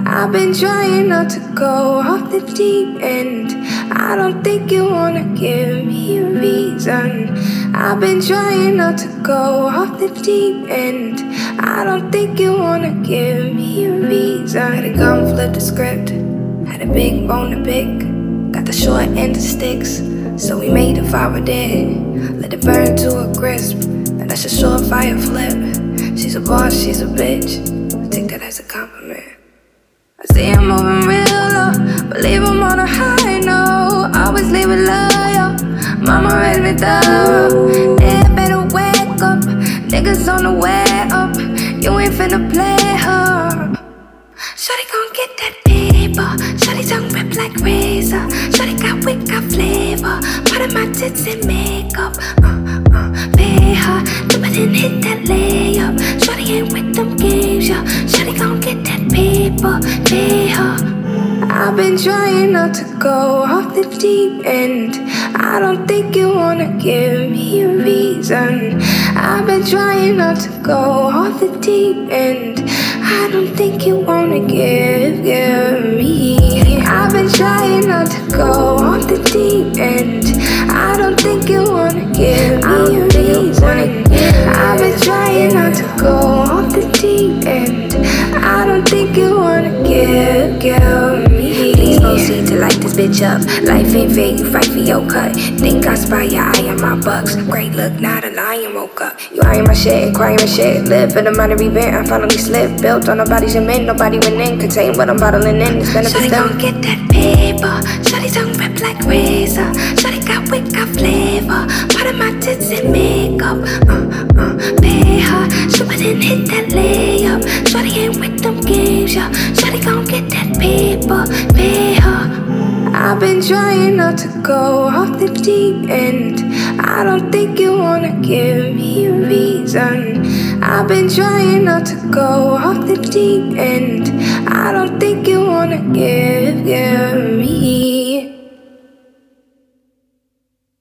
I've been trying not to go off the deep end. I don't think you wanna give me a reason. I've been trying not to go off the deep end. I don't think you wanna give me a reason. Had a gun, flip the script. Had a big bone to pick. Got the short end of sticks, so we made a fire dead. Let it burn to a crisp, and that's a surefire flip. She's a boss, she's a bitch. I take that as a compliment. I see I'm moving real low, but leave 'em on a high note. Always leave it loyal. Mama raised me thorough. Yeah, better wake up. Niggas on the way up. You ain't finna play her. Shawty gon' get that paper. Shawty tongue rip like razor. Shawty got wit, got flavor. Part of my tits and makeup. Pay her. Dip it and hit that layup. Shawty ain't with them games, yeah. Shawty gon' get that paper. Pay her. I've been trying not to go off the deep end. I don't think you wanna give me a reason. I've been trying not to go off the deep end. I don't think you wanna give me. I've been trying not to go off the deep end. I don't think you wanna give me a reason. I've been trying not to go off the deep end. I don't think you wanna give me. Please proceed to light this bitch up. Life ain't fair, you fight for your cut. Think I spy your eye on my bucks. Great look, not a lion woke up. You eyeing my shit, crying my shit. Live in a minor event, I finally slipped. Built on nobody's cement, nobody went in. Contain what I'm bottling in, it's benefits done. Shawty gon' get that paper. Shawty tongue rip like razor. Shawty got wit, got flavor. Part of my tits and makeup. Pay her. Shoot it and hit that layup. Shawty ain't with them games, yeah. Shawty gon' get that paper. Pay her. I've been trying not to go off the deep end. I don't think you wanna give me a reason. I've been trying not to go off the deep end. I don't think you wanna give me.